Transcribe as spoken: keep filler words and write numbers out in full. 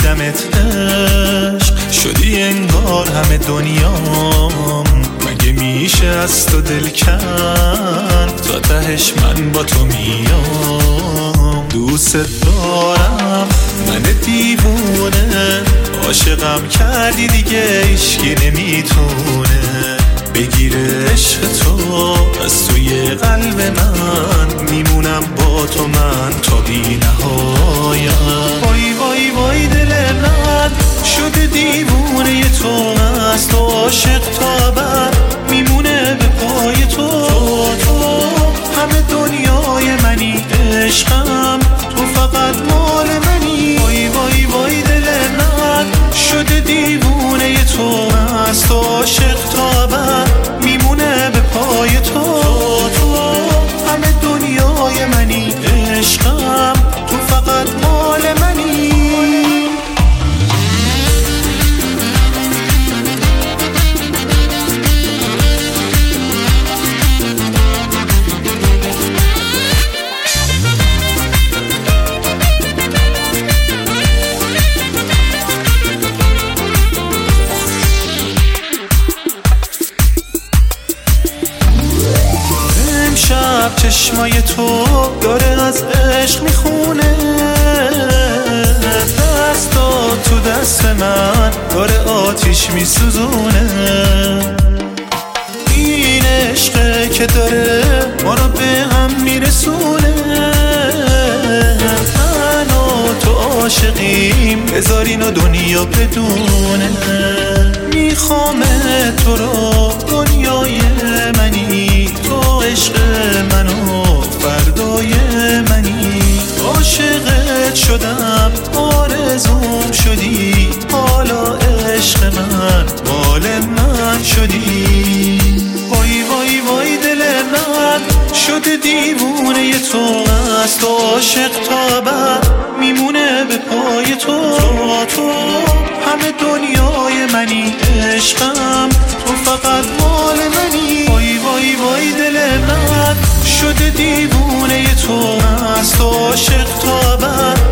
دیدمت عشق شدی انگار همه دنیام. مگه میشه از تو دل کن تا تهش من با تو میام. دوست دارم من دیوونه، عاشقم کردی دیگه هیچکی نمیتونه بگیره عشق تو از توی قلب من. میمونم با تو من تا بی نهایت. وای وای وای دل من شده دیوونه تو، از تو عاشق تا ابد میمونه به پای تو. تو همه دنیای منی، عشقم تو فقط مال منی. وای وای وای دل من شده دیوونه تو، از تو عاشق تا ابد میمونه به پای تو. تو همه دنیای منی، عشقم تو فقط مال منی. شب چشمای تو داره از عشق میخونه، دستا تو دست من داره آتیش میسوزونه. این عشقه که داره ما رو به هم میرسونه. من و تو عاشقیم بذار اینو دنیا بدونه. میخوام تو رو دنیای منی، تو عشق منو فردای منی. عاشقت شدم آرزوم شدی، حالا عشق من مال من شدی. وای وای وای دل من شده دیوونه تو، از تو عاشق تا ابد میمونه به پای تو. تو همه دنیای منی، عشقم تو فقط مال منی. وای وای وای دل من شده دیوونه تو، از تو عاشق تا ابد